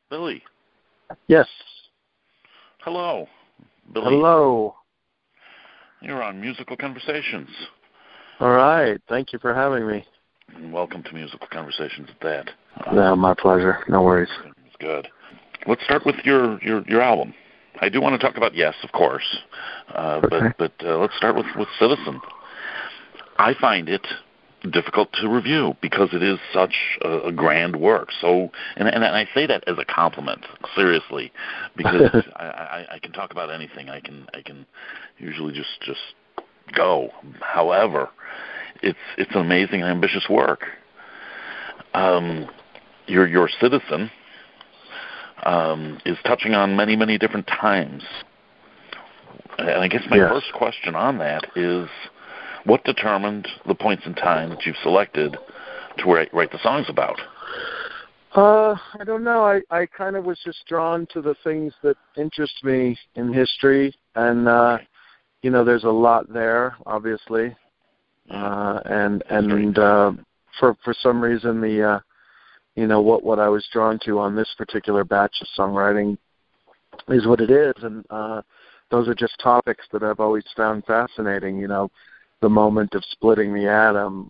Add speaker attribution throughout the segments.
Speaker 1: Billy.
Speaker 2: Yes.
Speaker 1: Hello, Billy.
Speaker 2: Hello.
Speaker 1: You're on Musical Conversations.
Speaker 2: All right. Thank you for having me.
Speaker 1: And welcome to Musical Conversations at that.
Speaker 2: No, my pleasure. No worries.
Speaker 1: It's good. Let's start with your album. I do want to talk about Yes, of course,
Speaker 2: Okay.
Speaker 1: but let's start with Citizen. I find it difficult to review because it is such a grand work. So, and I say that as a compliment, seriously, because I can talk about anything. I can usually just go. However, it's an amazing and ambitious work. Your Citizen is touching on many different times, and I guess my first question on that is, what determined the points in time that you've selected to write the songs about?
Speaker 2: I don't know. I kind of was just drawn to the things that interest me in history, and there's a lot there, obviously, and for some reason what I was drawn to on this particular batch of songwriting is what it is, and those are just topics that I've always found fascinating. The moment of splitting the atom,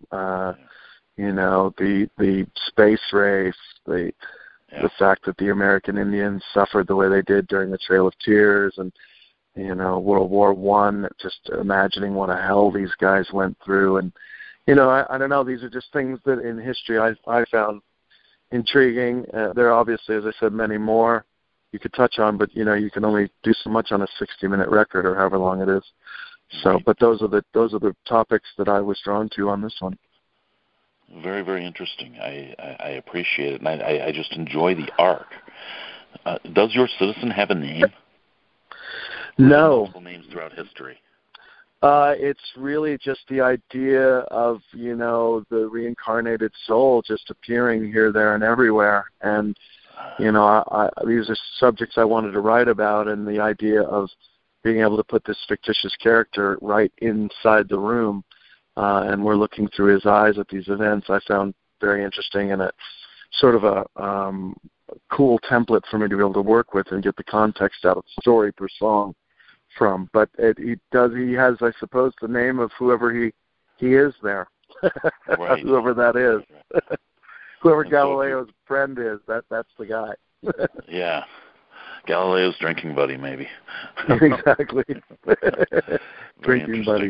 Speaker 2: the space race, the fact that the American Indians suffered the way they did during the Trail of Tears, and World War I. Just imagining what a hell these guys went through, and I don't know. These are just things that in history I found intriguing. There are obviously, as I said, many more you could touch on, but you can only do so much on a 60-minute record or however long it is. So, but those are the topics that I was drawn to on this one.
Speaker 1: Very, very interesting. I appreciate it, and I just enjoy the arc. Does your Citizen have a name?
Speaker 2: No.
Speaker 1: Multiple names throughout history.
Speaker 2: It's really just the idea of the reincarnated soul just appearing here, there, and everywhere, and these are subjects I wanted to write about, and the idea of being able to put this fictitious character right inside the room, and we're looking through his eyes at these events, I found very interesting, and a sort of a cool template for me to be able to work with and get the context out of the story per song from. But he has, I suppose, the name of whoever he is there,
Speaker 1: right.
Speaker 2: Whoever that is,
Speaker 1: right.
Speaker 2: Whoever Galileo's friend is, that's the guy.
Speaker 1: Yeah. Galileo's drinking buddy, maybe.
Speaker 2: Exactly. Drinking buddy.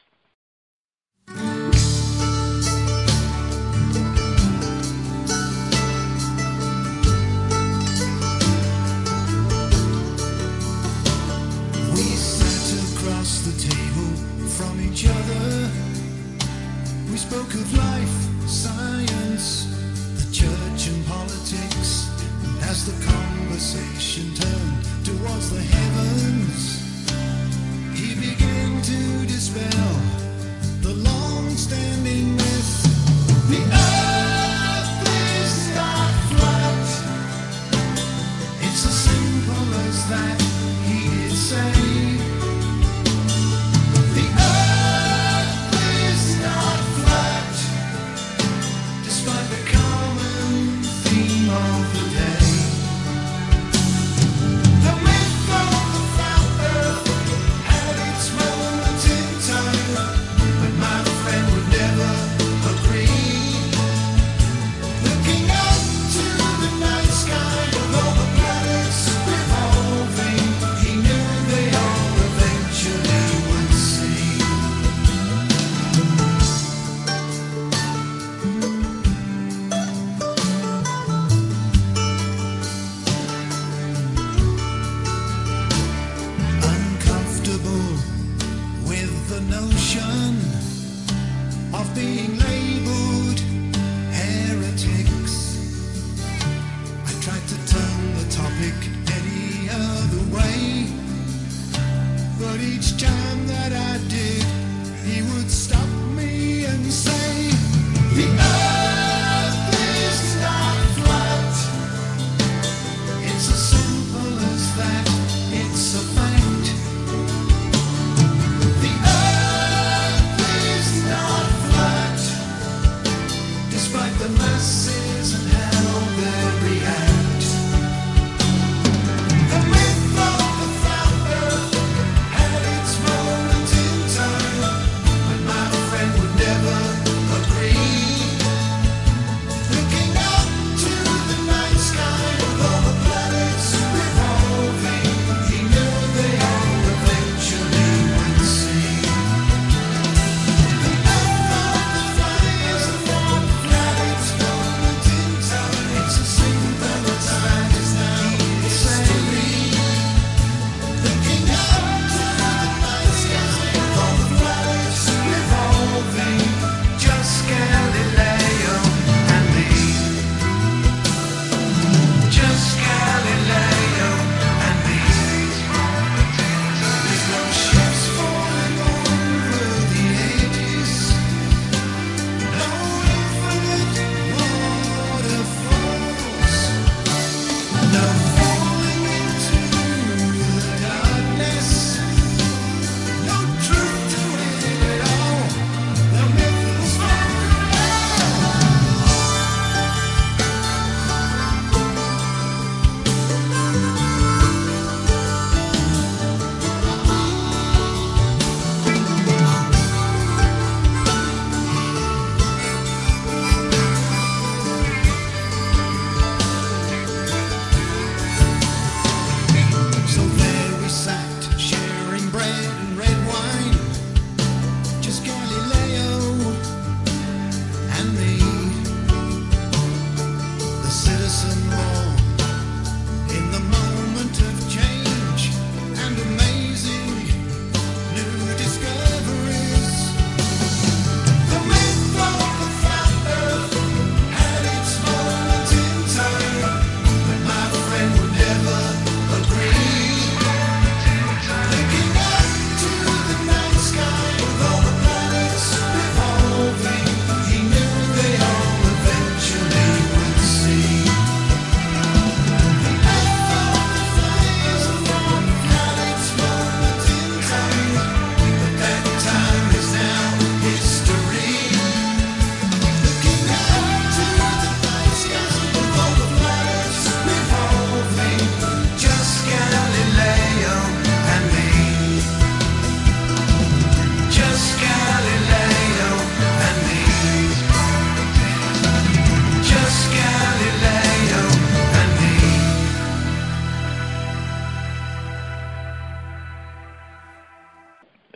Speaker 3: We sat across the table from each other. We spoke of life, science, the church and politics. As the conversation turned towards the heavens, he began to dispel the long-standing myth. The earth is not flat. It's as simple as that, he did say. The earth is not flat, despite the common theme of the day.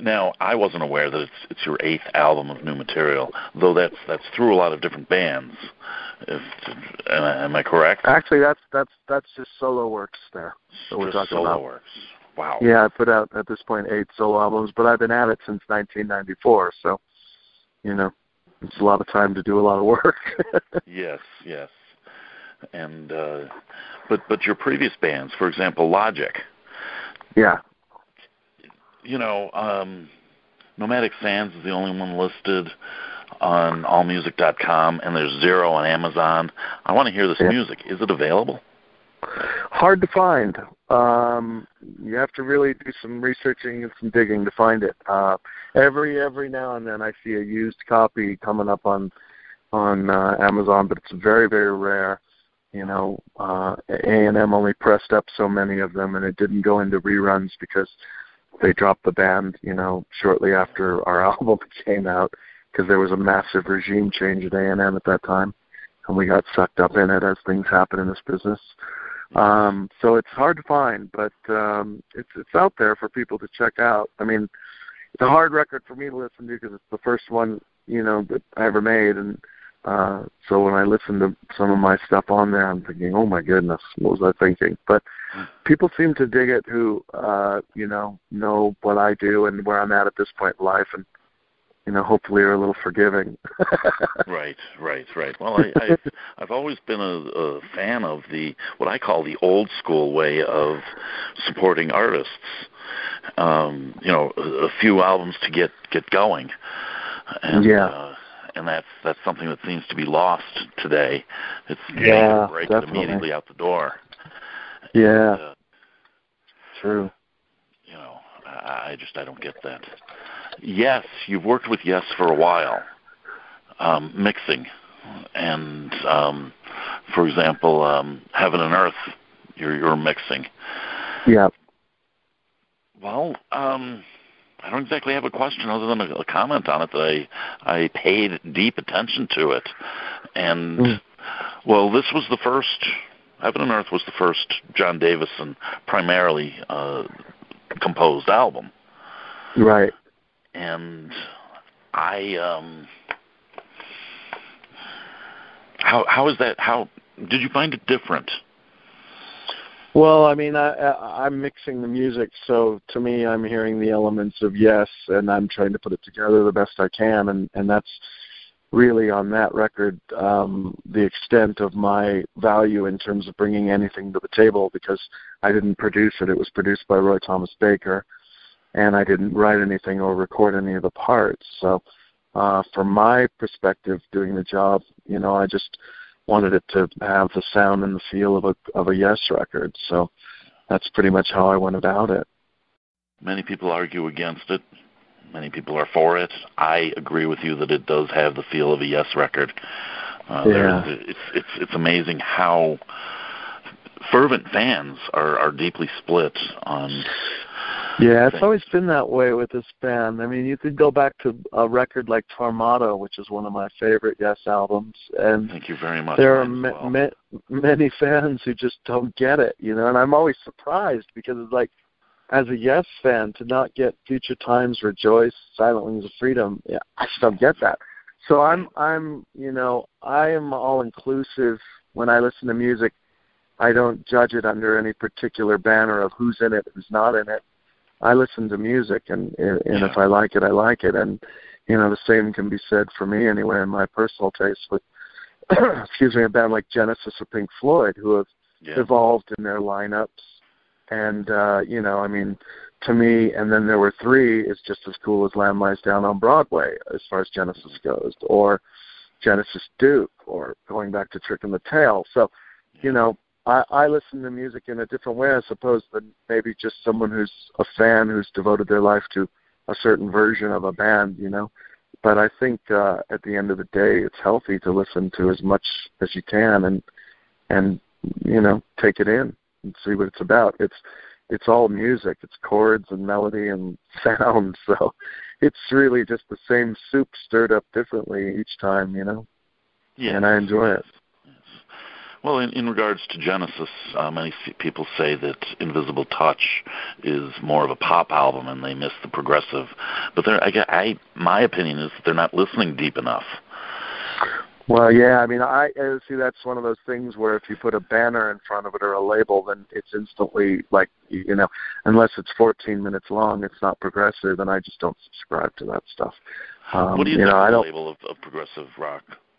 Speaker 1: Now, I wasn't aware that it's your 8th album of new material, though that's through a lot of different bands. Am I correct?
Speaker 2: Actually, that's just solo works there that we're talking
Speaker 1: solo
Speaker 2: about.
Speaker 1: Works. Wow.
Speaker 2: Yeah, I put out at this point 8 solo albums, but I've been at it since 1994, so it's a lot of time to do a lot of work.
Speaker 1: Yes. And but your previous bands, for example, Logic.
Speaker 2: Yeah.
Speaker 1: Nomadic Sands is the only one listed on allmusic.com, and there's 0 on Amazon. I want to hear this music. Is it available?
Speaker 2: Hard to find. You have to really do some researching and some digging to find it. Every now and then I see a used copy coming up on Amazon, but it's very, very rare. A&M only pressed up so many of them, and it didn't go into reruns because they dropped the band, shortly after our album came out, because there was a massive regime change at A&M at that time, and we got sucked up in it, as things happen in this business. So it's hard to find, but it's out there for people to check out. I mean, it's a hard record for me to listen to because it's the first one, that I ever made, and so when I listen to some of my stuff on there, I'm thinking, oh my goodness, what was I thinking? But people seem to dig it who, know what I do and where I'm at this point in life, and hopefully are a little forgiving.
Speaker 1: Right. Well, I've always been a fan of what I call the old school way of supporting artists. A few albums to get going, and and that's something that seems to be lost today. It's break it immediately out the door.
Speaker 2: Yeah,
Speaker 1: and,
Speaker 2: true.
Speaker 1: I don't get that. Yes, you've worked with Yes for a while, mixing, and for example, Heaven and Earth, you're mixing.
Speaker 2: Yeah.
Speaker 1: Well, I don't exactly have a question other than a comment on it that I paid deep attention to it, and well, this was the first. Heaven and Earth was the first John Davison primarily composed album.
Speaker 2: Right.
Speaker 1: And how is that? How did you find it different?
Speaker 2: Well, I mean, I'm mixing the music, so to me, I'm hearing the elements of Yes, and I'm trying to put it together the best I can, and that's really on that record the extent of my value in terms of bringing anything to the table, because I didn't produce it. It was produced by Roy Thomas Baker, and I didn't write anything or record any of the parts. So from my perspective, doing the job, I just wanted it to have the sound and the feel of a Yes record. So that's pretty much how I went about it.
Speaker 1: Many people argue against it. Many people are for it. I agree with you that it does have the feel of a Yes record. It's amazing how fervent fans are deeply split on.
Speaker 2: Yeah, it's always been that way with this band. I mean, you could go back to a record like Tormato, which is one of my favorite Yes albums, and
Speaker 1: thank you very much.
Speaker 2: There are many fans who just don't get it, and I'm always surprised because it's like, as a Yes fan, to not get Future Times, Rejoice, Silent Wings of Freedom, I just don't get that. So I am all inclusive when I listen to music. I don't judge it under any particular banner of who's in it, who's not in it. I listen to music, and if I like it, I like it. And, the same can be said for me anyway in my personal taste with, a band like Genesis or Pink Floyd, who have evolved in their lineups. And, to me, and then there were 3, is just as cool as Lamb Lies Down on Broadway as far as Genesis goes, or Genesis Duke, or going back to Trick and the Tail. So, I listen to music in a different way, I suppose, than maybe just someone who's a fan who's devoted their life to a certain version of a band, But I think at the end of the day, it's healthy to listen to as much as you can and take it in and see what it's about. It's all music. It's chords and melody and sound. So it's really just the same soup stirred up differently each time,
Speaker 1: Yeah.
Speaker 2: And I enjoy it.
Speaker 1: Well, in regards to Genesis, many people say that Invisible Touch is more of a pop album, and they miss the progressive. But my opinion is that they're not listening deep enough.
Speaker 2: Well, yeah, I mean, I see that's one of those things where if you put a banner in front of it or a label, then it's instantly like, unless it's 14 minutes long, it's not progressive, and I just don't subscribe to that stuff.
Speaker 1: What do you think of the label of progressive rock?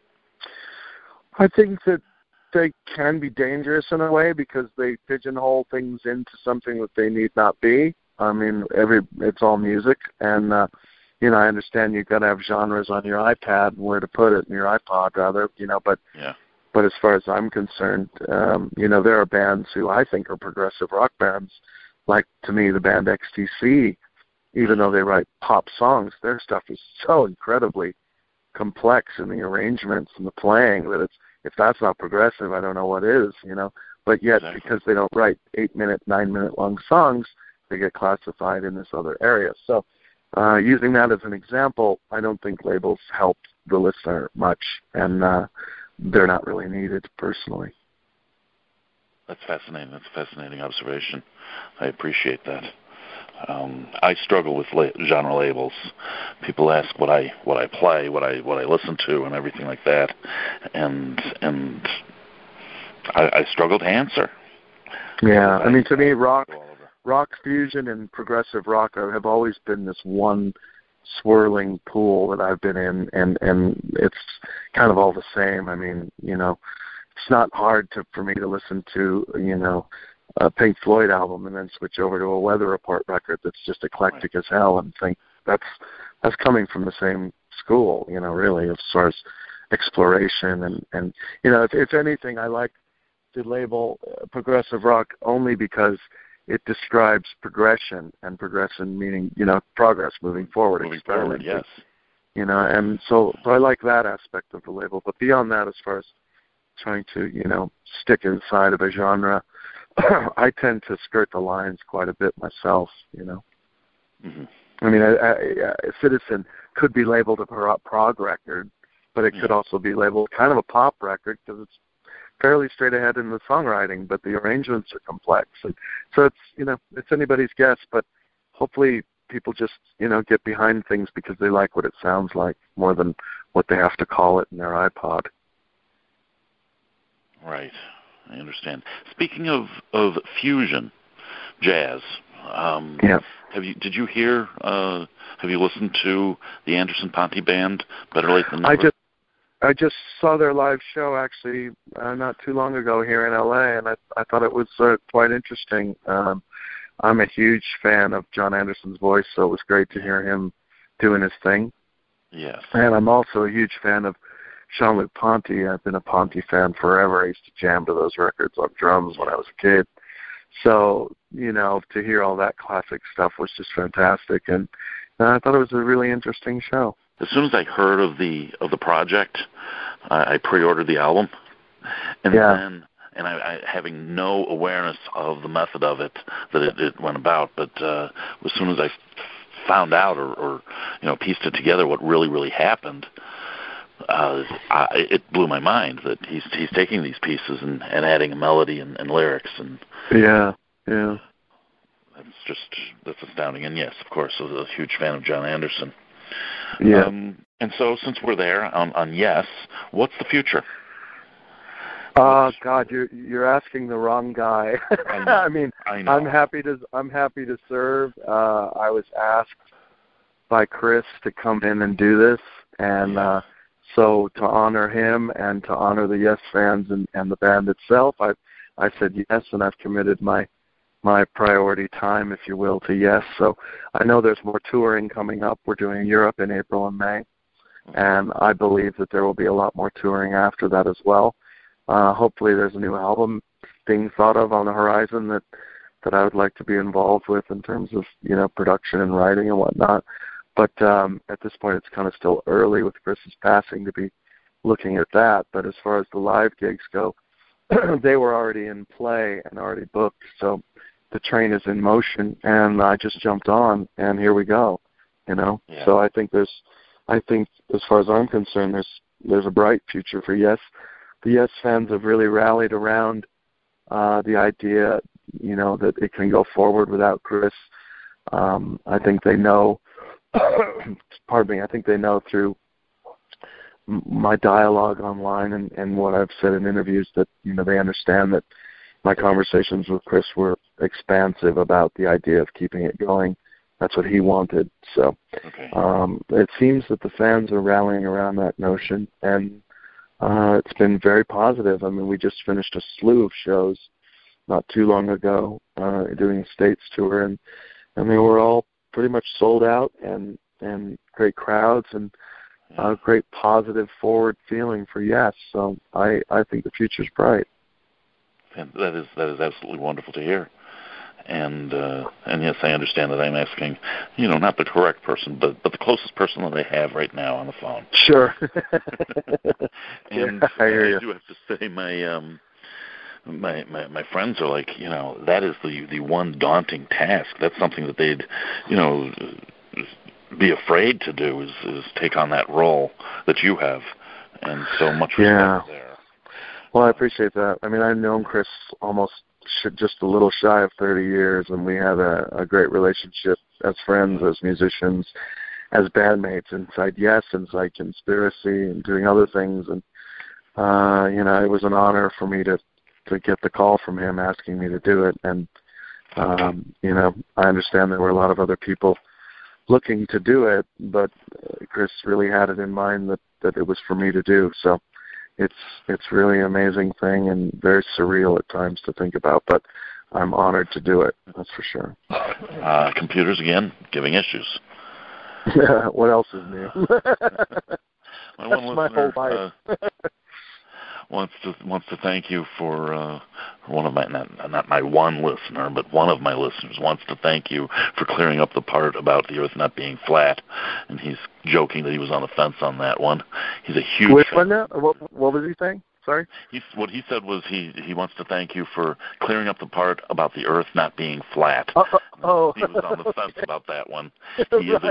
Speaker 2: I think that they can be dangerous in a way because they pigeonhole things into something that they need not be. I mean, it's all music, and I understand you've got to have genres on your iPad and where to put it, in your iPod rather, but
Speaker 1: yeah.
Speaker 2: But as far as I'm concerned, there are bands who I think are progressive rock bands, like to me the band XTC, even though they write pop songs, their stuff is so incredibly complex in the arrangements and the playing that if that's not progressive, I don't know what is, But yet,
Speaker 1: exactly.
Speaker 2: Because they don't write 8-minute, 9-minute long songs, they get classified in this other area. So using that as an example, I don't think labels help the listener much, and they're not really needed personally.
Speaker 1: That's fascinating. That's a fascinating observation. I appreciate that. I struggle with genre labels. People ask what I play, what I listen to, and everything like that, and I struggle to answer.
Speaker 2: Yeah, I mean, to me, rock fusion and progressive rock have always been this one swirling pool that I've been in, and it's kind of all the same. I mean, it's not hard for me to listen to, a Pink Floyd album and then switch over to a Weather Report record that's just eclectic as hell and think that's coming from the same school, really, as far as exploration and if anything, I like the label progressive rock only because it describes progression, and progression meaning, progress, moving forward, experimenting.
Speaker 1: Yes.
Speaker 2: And so I like that aspect of the label. But beyond that, as far as trying to, stick inside of a genre, I tend to skirt the lines quite a bit myself,
Speaker 1: Mm-hmm.
Speaker 2: I mean, Citizen could be labeled a prog record, but it could also be labeled kind of a pop record because it's fairly straight ahead in the songwriting, but the arrangements are complex. And so it's, it's anybody's guess, but hopefully people just, get behind things because they like what it sounds like more than what they have to call it in their iPod.
Speaker 1: Right. I understand. Speaking of fusion jazz, did you hear? Have you listened to the Anderson Ponte Band? Better late than never.
Speaker 2: I just saw their live show actually not too long ago here in LA, and I thought it was quite interesting. I'm a huge fan of John Anderson's voice, so it was great to hear him doing his thing.
Speaker 1: Yes.
Speaker 2: And I'm also a huge fan of Jean-Luc Ponty. I've been a Ponty fan forever. I used to jam to those records on drums when I was a kid. So, to hear all that classic stuff was just fantastic. And I thought it was a really interesting show.
Speaker 1: As soon as I heard of the project, I pre-ordered the album. And then, I having no awareness of the method of it, that it went about, but as soon as I found out or pieced it together what really happened, it blew my mind that he's taking these pieces and adding a melody and lyrics and that's astounding. And yes, of course, I was a huge fan of John Anderson.
Speaker 2: Yeah.
Speaker 1: And so since we're there on Yes, what's the future?
Speaker 2: Oh God, you're asking the wrong guy. I mean,
Speaker 1: I know.
Speaker 2: I'm happy to serve. I was asked by Chris to come in and do this, and so to honor him and to honor the Yes fans and the band itself, I said yes, and I've committed my priority time, if you will, to Yes. So I know there's more touring coming up. We're doing Europe in April and May, and I believe that there will be a lot more touring after that as well. Hopefully there's a new album being thought of on the horizon that I would like to be involved with in terms of, production and writing and whatnot. But at this point it's kind of still early with Chris's passing to be looking at that. But as far as the live gigs go, they were already in play and already booked. So the train is in motion, and I just jumped on, and here we go.
Speaker 1: Yeah.
Speaker 2: So I think as far as I'm concerned, there's a bright future for Yes. Yes fans have really rallied around the idea, that it can go forward without Chris. I think they know, pardon me, I think they know through my dialogue online and what I've said in interviews that, they understand that my conversations with Chris were expansive about the idea of keeping it going. That's what he wanted. So
Speaker 1: Okay.
Speaker 2: It seems that the fans are rallying around that notion, and it's been very positive. I mean, we just finished a slew of shows not too long ago, doing a States tour, and they were all pretty much sold out, and great crowds, and great positive forward feeling for Yes. So I think the future's bright.
Speaker 1: And that is absolutely wonderful to hear. And yes, I understand that I'm asking, not the correct person, but the closest person that I have right now on the phone.
Speaker 2: Sure.
Speaker 1: And
Speaker 2: I hear you.
Speaker 1: I do have to say, my friends are like, that is the one daunting task. That's something that they'd, be afraid to do is take on that role that you have, and so much respect there.
Speaker 2: Well, I appreciate that. I mean, I've known Chris almost just a little shy of 30 years, and we have a great relationship as friends, as musicians, as bandmates inside Yes, inside Conspiracy, and doing other things. And it was an honor for me to get the call from him asking me to do it. And I understand there were a lot of other people looking to do it, but Chris really had it in mind that it was for me to do. So it's really an amazing thing and very surreal at times to think about, but I'm honored to do it, that's for sure.
Speaker 1: Computers, again, giving issues.
Speaker 2: What else is new?
Speaker 1: That's
Speaker 2: my whole life.
Speaker 1: wants to thank you for one of my not my one listener, but one of my listeners wants to thank you for clearing up the part about the Earth not being flat, and he's joking that he was on the fence on that one. He's a huge
Speaker 2: Which
Speaker 1: fan.
Speaker 2: one now? What was he saying? Sorry?
Speaker 1: What he said was he wants to thank you for clearing up the part about the Earth not being flat.
Speaker 2: Oh.
Speaker 1: He was on the fence about that one. He is a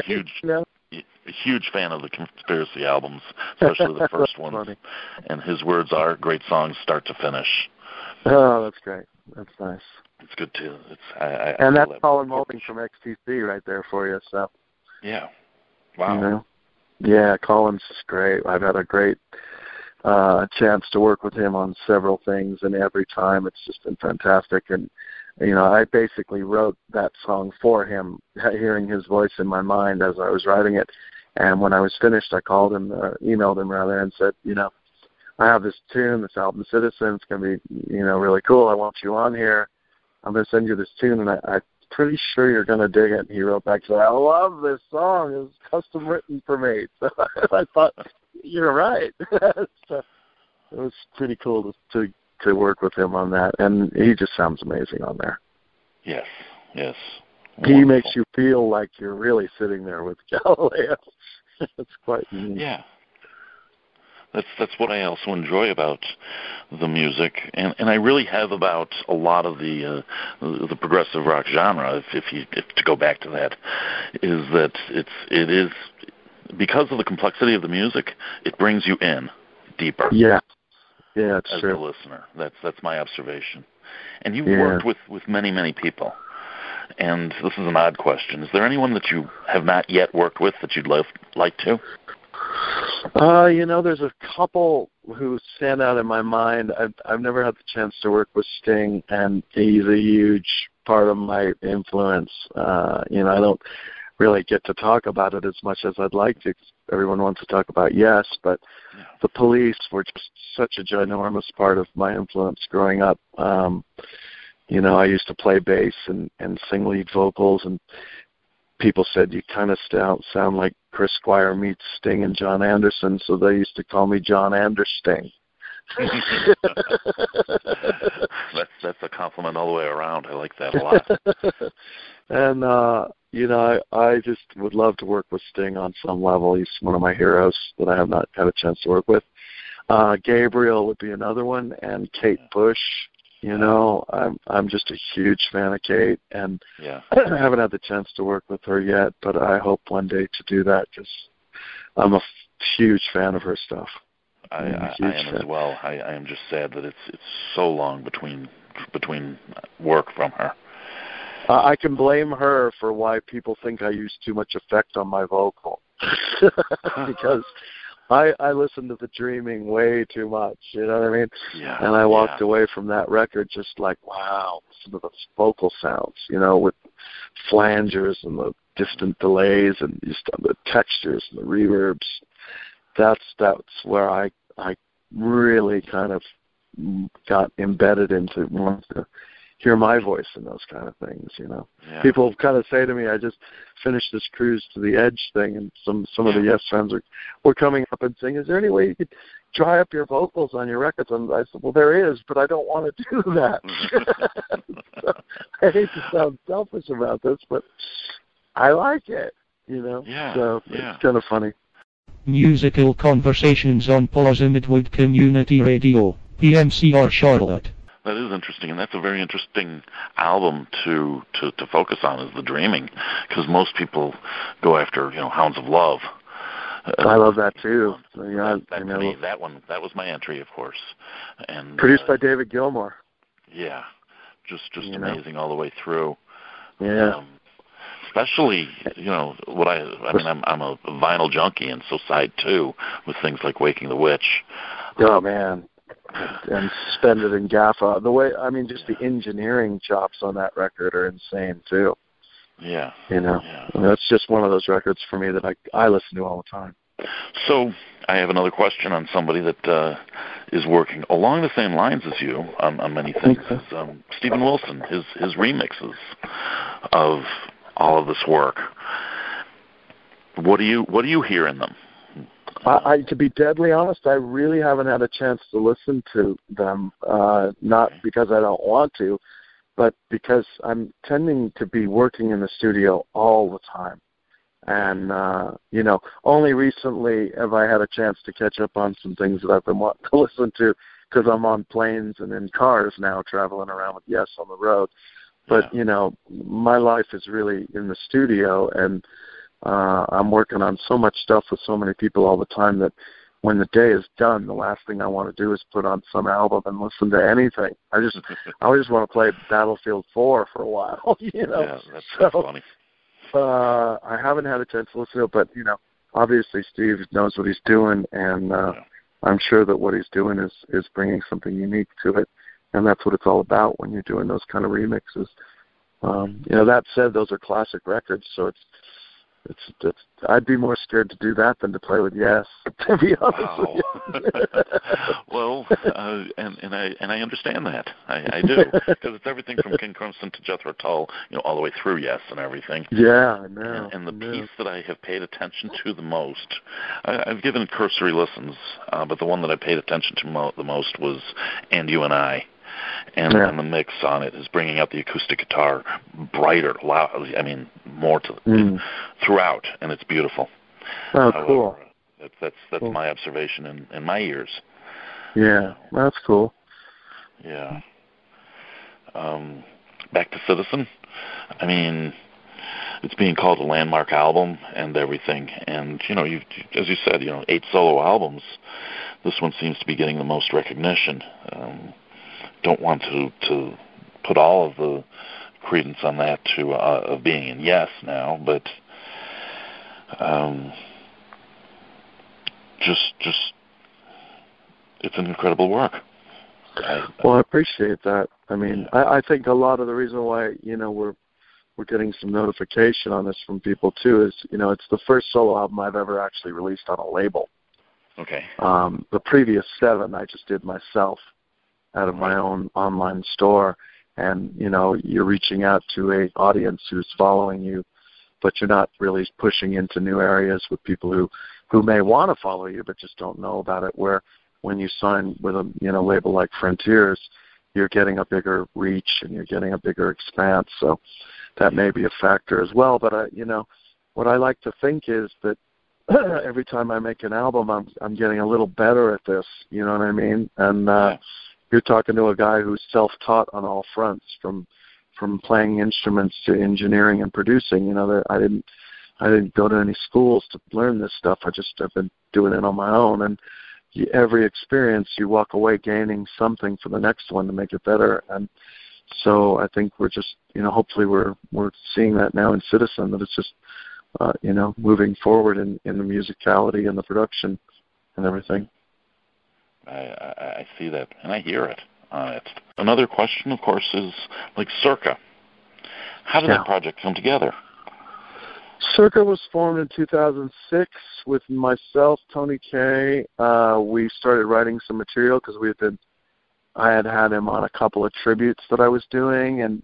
Speaker 1: huge fan of the Conspiracy albums, especially the first one.
Speaker 2: Funny.
Speaker 1: And his words are, great songs start to finish.
Speaker 2: Oh, that's great. That's nice.
Speaker 1: It's good too.
Speaker 2: And that's Colin Moulding from XTC right there for you. So.
Speaker 1: Yeah. Wow.
Speaker 2: Yeah, Colin's just great. I've had a great chance to work with him on several things, and every time it's just been fantastic. And I basically wrote that song for him, hearing his voice in my mind as I was writing it. And when I was finished, I called him, emailed him rather, and said, I have this tune, this album, Citizen. It's going to be, really cool. I want you on here. I'm going to send you this tune, and I'm pretty sure you're going to dig it. And he wrote back, said, I love this song. It's custom written for me. So I thought, you're right. So it was pretty cool to work with him on that, and he just sounds amazing on there.
Speaker 1: Yes.
Speaker 2: Wonderful. He makes you feel like you're really sitting there with Galileo. It's quite unique.
Speaker 1: Yeah. That's what I also enjoy about the music, and I really have about a lot of the progressive rock genre. If to go back to that, is that it is because of the complexity of the music, it brings you in deeper.
Speaker 2: Yeah, it's
Speaker 1: as
Speaker 2: true.
Speaker 1: a listener, that's my observation. And you've worked with many people. And this is an odd question. Is there anyone that you have not yet worked with that you'd like to?
Speaker 2: There's a couple who stand out in my mind. I've never had the chance to work with Sting, and he's a huge part of my influence. I don't really get to talk about it as much as I'd like to, because everyone wants to talk about Yes, but the Police were just such a ginormous part of my influence growing up. I used to play bass and sing lead vocals, and people said you kind of sound like Chris Squire meets Sting and John Anderson, so they used to call me John Andersting.
Speaker 1: That's a compliment all the way around. I like that a lot.
Speaker 2: And I just would love to work with Sting on some level. He's one of my heroes that I have not had a chance to work with. Gabriel would be another one, and Kate Bush. I'm just a huge fan of Kate, and I haven't had the chance to work with her yet, but I hope one day to do that, because I'm a huge fan of her stuff.
Speaker 1: I am as well. I am just sad that it's so long between work from her.
Speaker 2: I can blame her for why people think I use too much effect on my vocal. Because I listened to the Dreaming way too much, you know what I mean?
Speaker 1: Yeah.
Speaker 2: And I walked away from that record just like, wow, listen to those vocal sounds, you know, with flangers and the distant delays and just the textures and the reverbs. That's where I really kind of got embedded into wanting to hear my voice in those kind of things, you know.
Speaker 1: Yeah.
Speaker 2: People kind of say to me, I just finished this Cruise to the Edge thing, and some of the Yes fans were coming up and saying, is there any way you could dry up your vocals on your records? And I said, well, there is, but I don't want to do that. So, I hate to sound selfish about this, but I like it, you know.
Speaker 1: Yeah.
Speaker 2: So it's kind of funny.
Speaker 4: Musical Conversations on Pawsonidwood Community Radio, PMCR Charlotte.
Speaker 1: That is interesting, and that's a very interesting album to focus on, is the Dreaming, because most people go after, you know, Hounds of Love.
Speaker 2: I love that too.
Speaker 1: Yeah, that was my entry, of course, and
Speaker 2: produced by David Gilmour.
Speaker 1: Yeah, just amazing all the way through.
Speaker 2: Yeah.
Speaker 1: Especially, you know, I'm a vinyl junkie, and so side 2 with things like Waking the Witch.
Speaker 2: Oh man. And Suspended in Gaffa. Just the engineering chops on that record are insane too.
Speaker 1: Yeah.
Speaker 2: You know, that's just one of those records for me that I listen to all the time.
Speaker 1: So I have another question on somebody that is working along the same lines as you on many things. Steven Wilson, his remixes of all of this work. What do you hear in them?
Speaker 2: To be deadly honest, I really haven't had a chance to listen to them, not because I don't want to, but because I'm tending to be working in the studio all the time. And, only recently have I had a chance to catch up on some things that I've been wanting to listen to, because I'm on planes and in cars now traveling around with Yes on the road. But, my life is really in the studio, and I'm working on so much stuff with so many people all the time that when the day is done, the last thing I want to do is put on some album and listen to anything. I just want to play Battlefield 4 for a while, you know.
Speaker 1: Yeah, that's funny.
Speaker 2: I haven't had a chance to listen to it, but, obviously Steve knows what he's doing, and I'm sure that what he's doing is bringing something unique to it, and that's what it's all about when you're doing those kind of remixes. That said, those are classic records, so it's I'd be more scared to do that than to play with Yes, to be honest with you.
Speaker 1: Well, and I understand that. I do, because it's everything from King Crimson to Jethro Tull, all the way through Yes and everything.
Speaker 2: Yeah, I know.
Speaker 1: And the piece that I have paid attention to the most, I've given cursory listens, but the one that I paid attention to the most was And You and I. And the mix on it is bringing out the acoustic guitar brighter, loud. I mean, more throughout, and it's beautiful.
Speaker 2: Oh, cool.
Speaker 1: That's cool. My observation in my ears.
Speaker 2: Yeah, that's cool.
Speaker 1: Yeah. Back to Citizen. I mean, it's being called a landmark album and everything. And you, as you said, 8 solo albums. This one seems to be getting the most recognition. Don't want to put all of the credence on that to of being in Yes now, but just it's an incredible work.
Speaker 2: Well, I appreciate that. I mean, I think a lot of the reason why we're getting some notification on this from people too is it's the first solo album I've ever actually released on a label.
Speaker 1: Okay.
Speaker 2: The previous 7 I just did myself out of my own online store, and you're reaching out to a audience who's following you, but you're not really pushing into new areas with people who may want to follow you but just don't know about it. Where when you sign with a label like Frontiers, you're getting a bigger reach and you're getting a bigger expanse. So that may be a factor as well. But what I like to think is that every time I make an album, I'm getting a little better at this. You know what I mean? And you're talking to a guy who's self-taught on all fronts, from playing instruments to engineering and producing. I didn't go to any schools to learn this stuff. I've been doing it on my own, and every experience you walk away gaining something for the next one to make it better. And so I think we're just, hopefully we're seeing that now in Citizen, that it's just, moving forward in the musicality and the production and everything.
Speaker 1: I see that, and I hear it on it. Another question, of course, is like Circa. How did that project come together?
Speaker 2: Circa was formed in 2006 with myself, Tony Kaye. We started writing some material because I had him on a couple of tributes that I was doing, and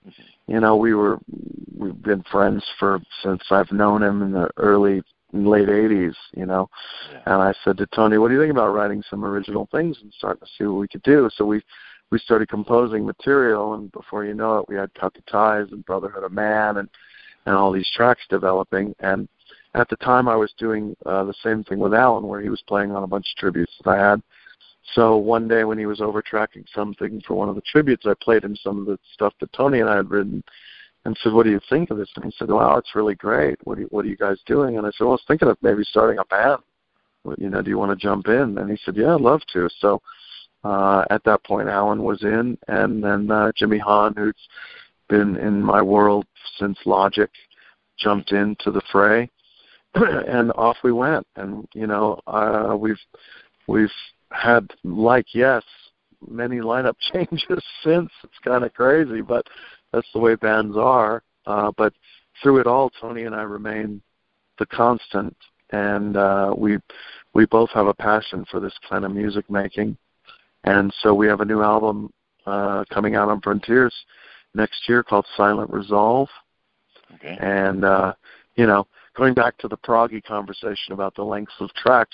Speaker 2: we've been friends since I've known him in the late 80s, And I said to Tony, what do you think about writing some original things and starting to see what we could do? So we started composing material, and before you know it, we had Cut the Ties and Brotherhood of Man and all these tracks developing. And at the time I was doing the same thing with Alan, where he was playing on a bunch of tributes that I had. So one day when he was overtracking something for one of the tributes, I played him some of the stuff that Tony and I had written and said, what do you think of this? And he said, wow, it's really great. What are you guys doing? And I said, well, I was thinking of maybe starting a band. Do you want to jump in? And he said, yeah, I'd love to. So at that point, Alan was in, and then Jimmy Hahn, who's been in my world since Logic, jumped into the fray, and off we went. And we've had, many lineup changes since. It's kind of crazy, but that's the way bands are. But through it all, Tony and I remain the constant, and we both have a passion for this kind of music making. And so we have a new album coming out on Frontiers next year called Silent Resolve.
Speaker 1: Okay.
Speaker 2: And, going back to the proggy conversation about the lengths of tracks,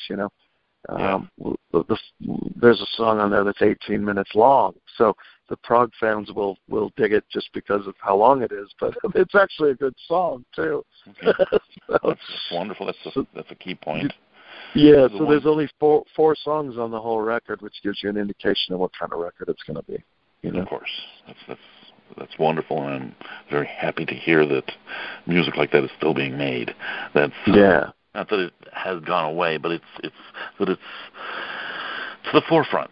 Speaker 2: there's a song on there that's 18 minutes long. So the prog fans will dig it just because of how long it is, but it's actually a good song, too.
Speaker 1: Okay. That's wonderful. That's a key point.
Speaker 2: Yeah, so there's only four songs on the whole record, which gives you an indication of what kind of record it's going to be.
Speaker 1: Of course. That's wonderful, and I'm very happy to hear that music like that is still being made. That's not that it has gone away, but it's that it's to the forefront.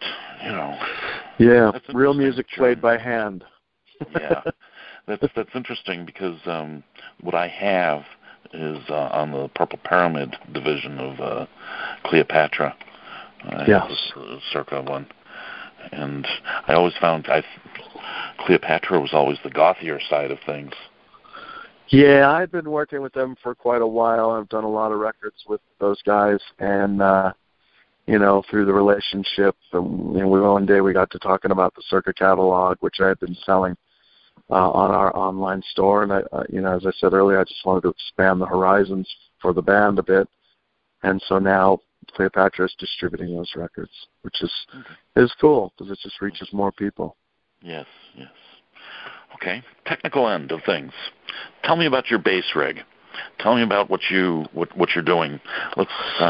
Speaker 2: Yeah, real music played by hand.
Speaker 1: Yeah, that's interesting because what I have is on the Purple Pyramid division of Cleopatra.
Speaker 2: Yes,
Speaker 1: the Circa one, and I always found Cleopatra was always the gothier side of things.
Speaker 2: Yeah, I've been working with them for quite a while. I've done a lot of records with those guys, and through the relationship, one day we got to talking about the Circa catalog, which I had been selling on our online store. And as I said earlier, I just wanted to expand the horizons for the band a bit, and so now Cleopatra is distributing those records, which is cool because it just reaches more people.
Speaker 1: Yes. Okay, technical end of things. Tell me about your bass rig. Tell me about what you're doing. Let's.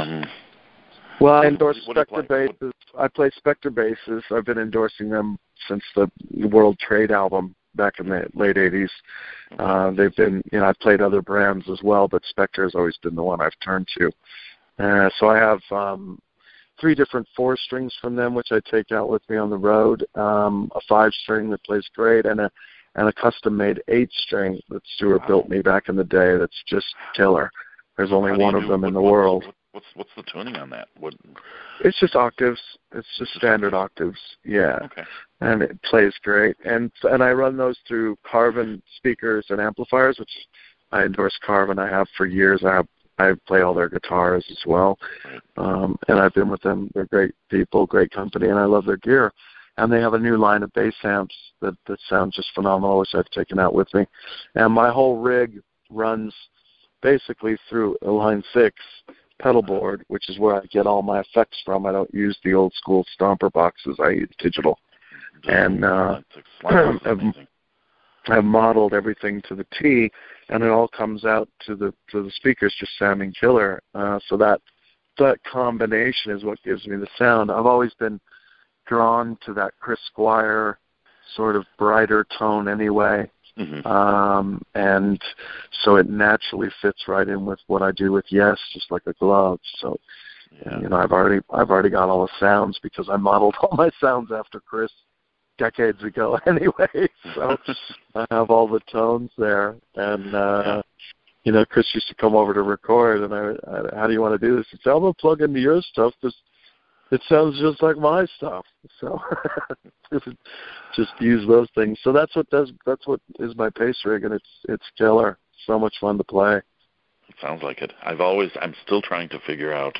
Speaker 2: Well, I endorse Spectre basses. I play Spectre basses. I've been endorsing them since the World Trade album back in the late '80s. They've been, I've played other brands as well, but Spectre has always been the one I've turned to. So I have 3 different 4-strings from them, which I take out with me on the road. A 5-string that plays great, and a custom-made 8-string that Stuart built me back in the day. That's just killer. There's only one of them in the world.
Speaker 1: What's the tuning on that?
Speaker 2: It's just octaves. It's just standard octaves. Yeah. Okay. And it plays great. And I run those through Carvin speakers and amplifiers, which I endorse Carvin. I have for years. I play all their guitars as well. And I've been with them. They're great people, great company, and I love their gear. And they have a new line of bass amps that sound just phenomenal, which I've taken out with me. And my whole rig runs basically through a Line 6 pedal board, which is where I get all my effects from. I don't use the old school Stomper boxes. I use digital. And I've modeled everything to the T, and it all comes out to the speakers just sounding killer. So that combination is what gives me the sound. I've always been drawn to that Chris Squire sort of brighter tone anyway. Mm-hmm. And so it naturally fits right in with what I do with Yes, just like a glove. So
Speaker 1: Yeah.
Speaker 2: You know, I've already got all the sounds because I modeled all my sounds after Chris decades ago anyway. So I have all the tones there, and you know, Chris used to come over to record, and I how do you want to do this? He said, I'm gonna plug into your stuff because it sounds just like my stuff. So just use those things. So that's what is my pace rig, and it's killer. So much fun to play.
Speaker 1: It sounds like it. I'm still trying to figure out,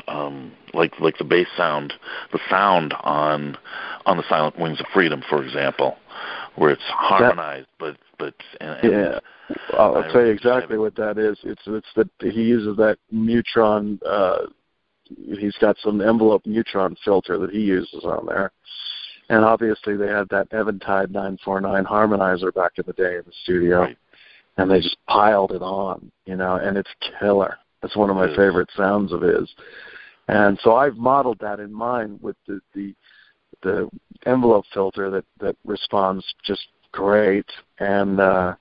Speaker 1: like the bass sound, the sound on the Silent Wings of Freedom, for example, where it's harmonized, but
Speaker 2: yeah. I'll tell you exactly what that is. It's that he uses that Neutron. He's got some envelope Neutron filter that he uses on there, and obviously they had that Eventide 949 harmonizer back in the day in the studio,
Speaker 1: right.
Speaker 2: And they just piled it on, you know, and it's killer. It's one of my favorite sounds of his, and so I've modeled that in mind with the envelope filter that responds just great, and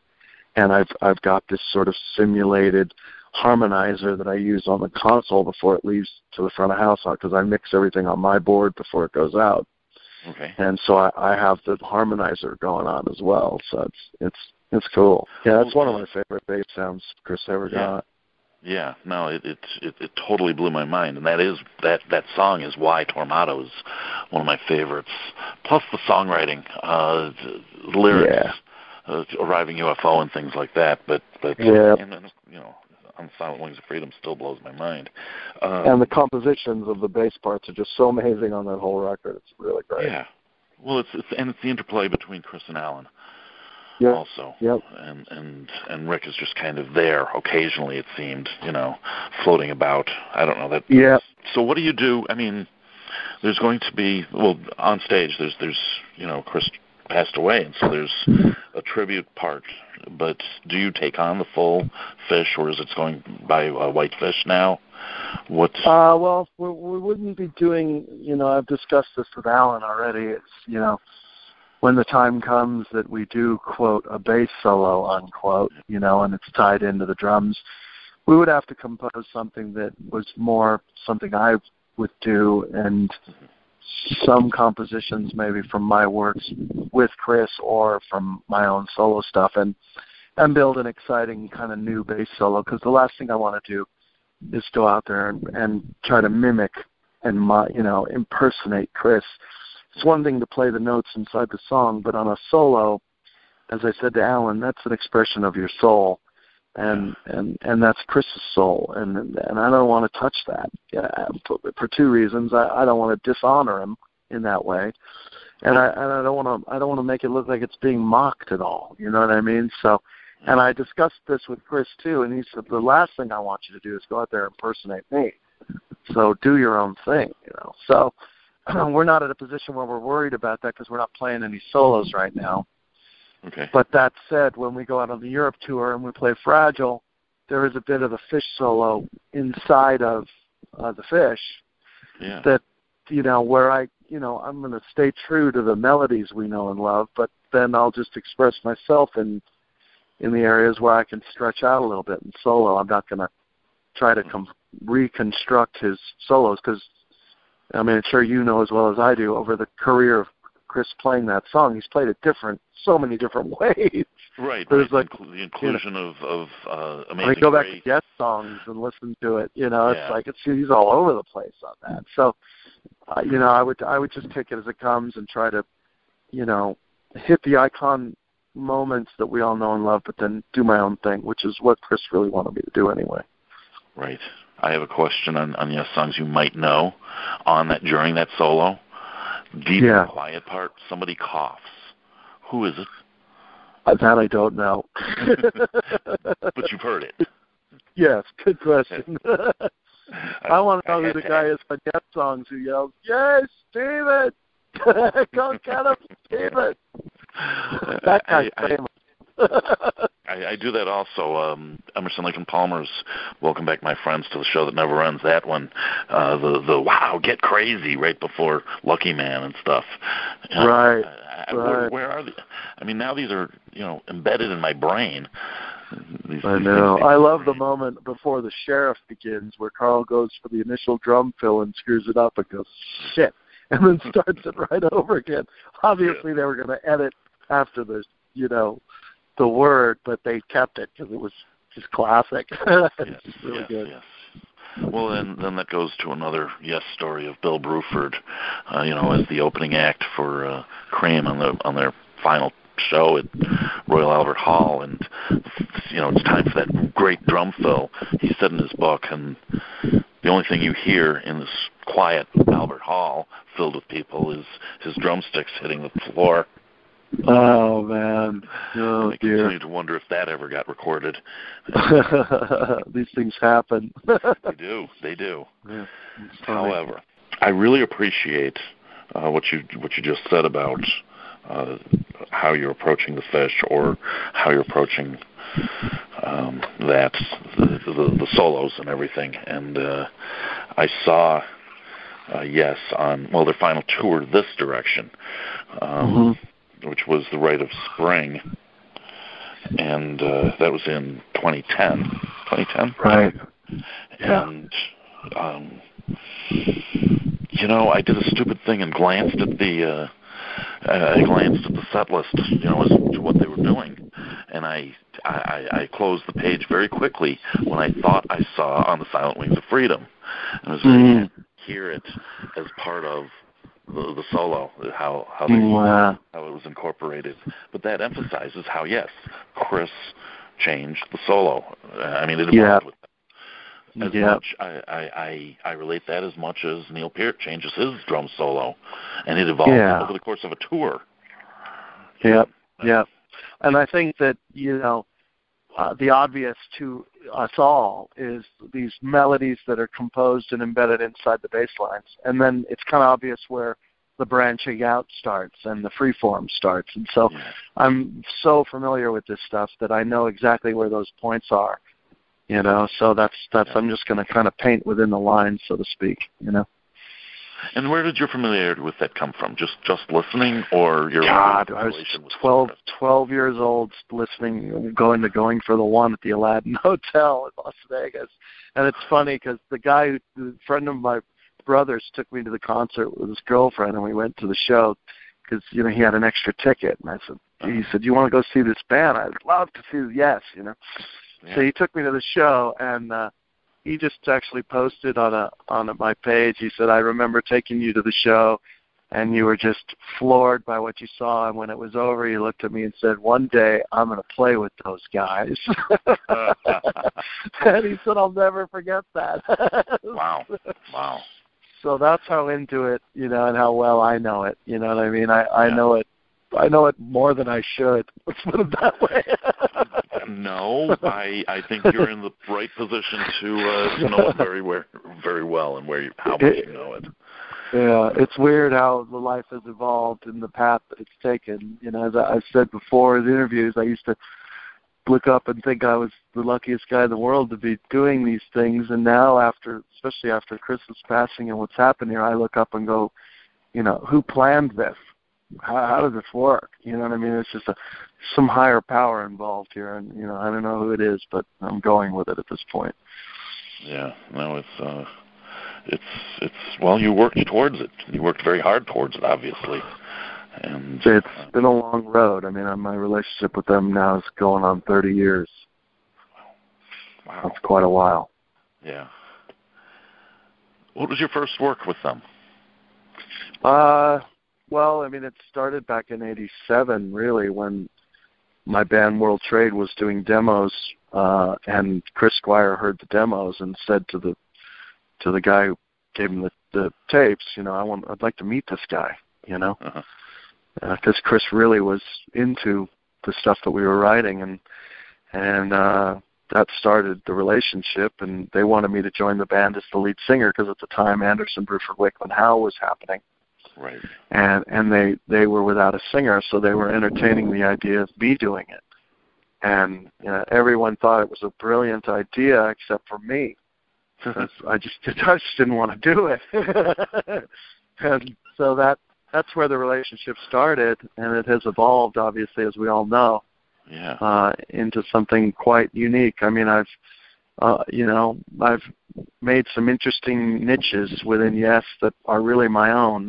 Speaker 2: I've got this sort of simulated harmonizer that I use on the console before it leaves to the front of house because I mix everything on my board before it goes out.
Speaker 1: Okay.
Speaker 2: And so I have the harmonizer going on as well. So it's cool. Yeah, that's one of my favorite bass sounds Chris ever got.
Speaker 1: Yeah, no, it totally blew my mind, and that song is why Tormato is one of my favorites. Plus the songwriting, the lyrics, Arriving UFO and things like that. But and, you know, on Silent Wings of Freedom still blows my mind.
Speaker 2: And the compositions of the bass parts are just so amazing on that whole record. It's really great.
Speaker 1: Yeah, well, it's the interplay between Chris and Alan.
Speaker 2: Yep.
Speaker 1: Also,
Speaker 2: yep.
Speaker 1: And Rick is just kind of there occasionally. It seemed, you know, floating about. I don't know that.
Speaker 2: Yeah.
Speaker 1: So what do you do? I mean, there's going to be on stage. There's you know, Chris passed away, and so there's a tribute part. But do you take on the full Fish, or is it going by Whitefish now? What?
Speaker 2: Well, we wouldn't be doing. You know, I've discussed this with Alan already. It's, you know, when the time comes that we do, quote, a bass solo, unquote, you know, and it's tied into the drums, we would have to compose something that was more something I would do, and some compositions maybe from my works with Chris or from my own solo stuff, and build an exciting kind of new bass solo, because the last thing I want to do is go out there and try to mimic and, you know, impersonate Chris. It's one thing to play the notes inside the song, but on a solo, as I said to Alan, that's an expression of your soul, and that's Chris's soul, and I don't want to touch that for two reasons. I don't want to dishonor him in that way, and I don't want to make it look like it's being mocked at all. You know what I mean? So, and I discussed this with Chris too, and he said the last thing I want you to do is go out there and impersonate me. So do your own thing, you know. So we're not at a position where we're worried about that because we're not playing any solos right now.
Speaker 1: Okay.
Speaker 2: But that said, when we go out on the Europe tour and we play Fragile, there is a bit of a Fish solo inside of the Fish that, you know, where I'm going to stay true to the melodies we know and love, but then I'll just express myself in the areas where I can stretch out a little bit in solo. I'm not going to try to reconstruct his solos because, I mean, sure you know as well as I do, over the career of Chris playing that song, he's played it so many different ways.
Speaker 1: Right.
Speaker 2: There's
Speaker 1: right.
Speaker 2: like
Speaker 1: the inclusion of Amazing
Speaker 2: I mean, go back
Speaker 1: Grace.
Speaker 2: to Yes songs and listen to it. You know, it's like he's all over the place on that. So, you know, I would just take it as it comes and try to, you know, hit the icon moments that we all know and love, but then do my own thing, which is what Chris really wanted me to do anyway.
Speaker 1: Right. I have a question on Yes songs you might know during that solo. Deep and quiet part, somebody coughs. Who is it?
Speaker 2: That I don't know.
Speaker 1: But you've heard it.
Speaker 2: Yes, good question. I want to know who the guy is on Yes songs who yells, "Yes, Steven! Go get him, Steven!" That guy's famous.
Speaker 1: I do that also. Emerson, Lake and Palmer's "Welcome Back, My Friends" to the Show That Never Ends. That one, the wow, get crazy right before Lucky Man and stuff.
Speaker 2: Right.
Speaker 1: Where are the? I mean, now these are, you know, embedded in my brain.
Speaker 2: I know. I love the moment before the sheriff begins where Carl goes for the initial drum fill and screws it up and goes, shit, and then starts it right over again. Obviously, they were going to edit after the, the word, but they kept it because it was just classic. It's just really good.
Speaker 1: Yes. Well, then that goes to another story of Bill Bruford, as the opening act for Cream on their final show at Royal Albert Hall, and it's time for that great drum fill. He said in his book, and the only thing you hear in this quiet Albert Hall filled with people is his drumsticks hitting the floor.
Speaker 2: Oh man! Oh
Speaker 1: I
Speaker 2: dear.
Speaker 1: continue to wonder if that ever got recorded.
Speaker 2: These things happen.
Speaker 1: They do.
Speaker 2: Yeah,
Speaker 1: however, I really appreciate what you just said about how you're approaching the fish, or how you're approaching the solos and everything. And I saw on their final tour, This Direction. Which was The Rite of Spring, and that was in 2010. 2010?
Speaker 2: Right.
Speaker 1: And, I did a stupid thing and glanced at the set list, as to what they were doing, and I closed the page very quickly when I thought I saw On the Silent Wings of Freedom, and I was very happy to hear it as part of the solo, how it was incorporated. But that emphasizes how, yes, Chris changed the solo. I mean, it evolved with that. As much, I relate that as much as Neil Peart changes his drum solo, and it evolved over the course of a tour.
Speaker 2: Yep. And I think that, the obvious to us all is these melodies that are composed and embedded inside the bass lines. And then it's kind of obvious where the branching out starts and the freeform starts. And so I'm so familiar with this stuff that I know exactly where those points are, so that's I'm just going to kind of paint within the lines, so to speak,
Speaker 1: And where did your familiarity with that come from? Just listening, or your
Speaker 2: I was 12 years old, listening, going for the one at the Aladdin Hotel in Las Vegas. And it's funny because the friend of my brother's took me to the concert with his girlfriend, and we went to the show because, he had an extra ticket. And he said, "Do you want to go see this band?" I'd love to see, yes,
Speaker 1: Yeah.
Speaker 2: So he took me to the show, and he just actually posted on my page. He said, "I remember taking you to the show, and you were just floored by what you saw. And when it was over, you looked at me and said, 'One day I'm going to play with those guys.'" And he said, "I'll never forget that."
Speaker 1: Wow.
Speaker 2: So that's how into it, and how well I know it. You know what I mean? I know it. I know it more than I should. Let's put it that way.
Speaker 1: No, I think you're in the right position to know it very well, and how much you know it.
Speaker 2: Yeah, it's weird how the life has evolved and the path that it's taken. As I've said before in interviews, I used to look up and think I was the luckiest guy in the world to be doing these things, and now especially after Chris's passing and what's happened here, I look up and go, who planned this? How does this work? You know what I mean? It's just some higher power involved here, and I don't know who it is, but I'm going with it at this point.
Speaker 1: Yeah, no, it's well, you worked towards it. You worked very hard towards it, obviously, and
Speaker 2: it's been a long road. I mean, my relationship with them now is going on 30 years.
Speaker 1: Wow,
Speaker 2: that's quite a while.
Speaker 1: Yeah. What was your first work with them?
Speaker 2: Well, I mean, it started back in '87, really, when my band World Trade was doing demos, and Chris Squire heard the demos and said to the guy who gave him the tapes, I'd like to meet this guy, because Chris really was into the stuff that we were writing, and that started the relationship, and they wanted me to join the band as the lead singer because at the time Anderson, Bruford, Wakeman Howe was happening.
Speaker 1: Right.
Speaker 2: And they were without a singer, so they were entertaining the idea of me doing it. And everyone thought it was a brilliant idea except for me. I just didn't want to do it. And so that's where the relationship started, and it has evolved, obviously, as we all know. into something quite unique. I mean, I've made some interesting niches within Yes that are really my own.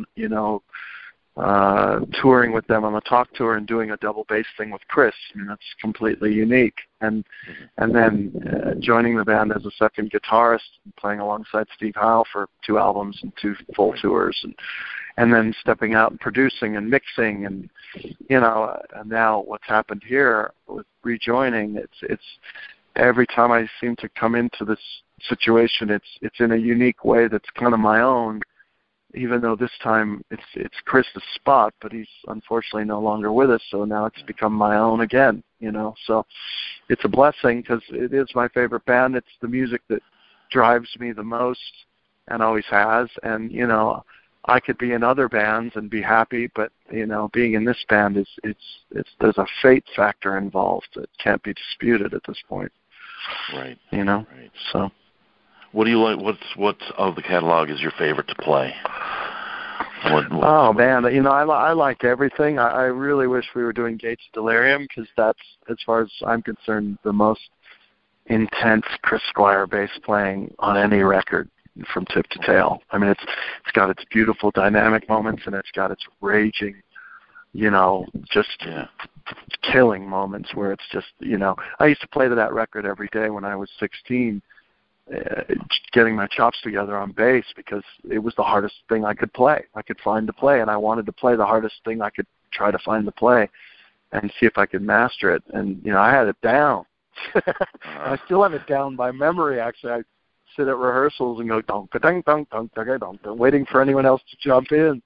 Speaker 2: Touring with them on the Talk Tour and doing a double bass thing with Chris. I mean, that's completely unique. And then joining the band as a second guitarist, and playing alongside Steve Howe for 2 albums and 2 full tours, and then stepping out and producing and mixing, and and now what's happened here with rejoining, it's every time I seem to come into this situation, it's in a unique way that's kind of my own. Even though this time it's Chris's spot, but he's unfortunately no longer with us, so now it's become my own again, So it's a blessing because it is my favorite band. It's the music that drives me the most and always has. And, I could be in other bands and be happy, but, being in this band there's a fate factor involved that can't be disputed at this point.
Speaker 1: Right.
Speaker 2: Right. So.
Speaker 1: What do you like? What of the catalog is your favorite to play?
Speaker 2: Oh man, I like everything. I really wish we were doing Gates of Delirium because that's, as far as I'm concerned, the most intense Chris Squire bass playing on any record from tip to tail. I mean, it's got its beautiful dynamic moments and it's got its raging, just killing moments where it's just, I used to play to that record every day when I was 16. Getting my chops together on bass because it was the hardest thing I could find to play, and I wanted to play the hardest thing I could try to find to play and see if I could master it. And I had it down. I still have it down by memory. Actually, I sit at rehearsals and go dunk dunk dunk dunk dunk dunk, waiting for anyone else to jump in.